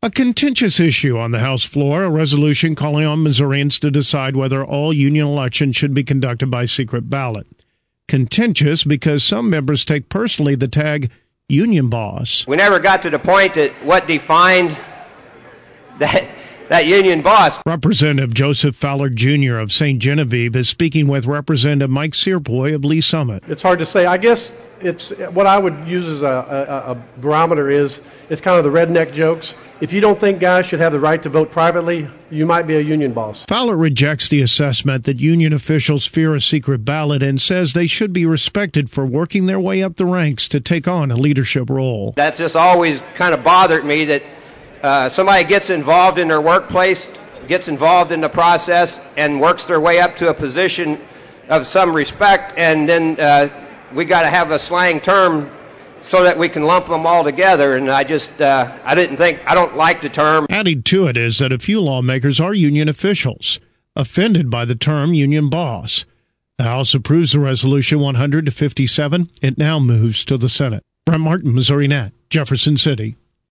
A contentious issue on the House floor, a resolution calling on Missourians to decide whether all union elections should be conducted by secret ballot. Contentious because some members take personally the tag union boss. We never got to the point that what defined that union boss. Representative Joseph Fowler Jr. of St. Genevieve is speaking with Representative Mike Searboy of Lee Summit. It's hard to say. I guess it's what I would use as a barometer is it's kind of the redneck jokes. If you don't think guys should have the right to vote privately, you might be a union boss. Fowler rejects the assessment that union officials fear a secret ballot and says they should be respected for working their way up the ranks to take on a leadership role. That's just always kind of bothered me that somebody gets involved in their workplace, gets involved in the process, and works their way up to a position of some respect, and then we got to have a slang term so that we can lump them all together, and I don't like the term. Adding to it is that a few lawmakers are union officials, offended by the term union boss. The House approves the resolution 100 to 57. It now moves to the Senate. Brent Martin, Missouri Net, Jefferson City.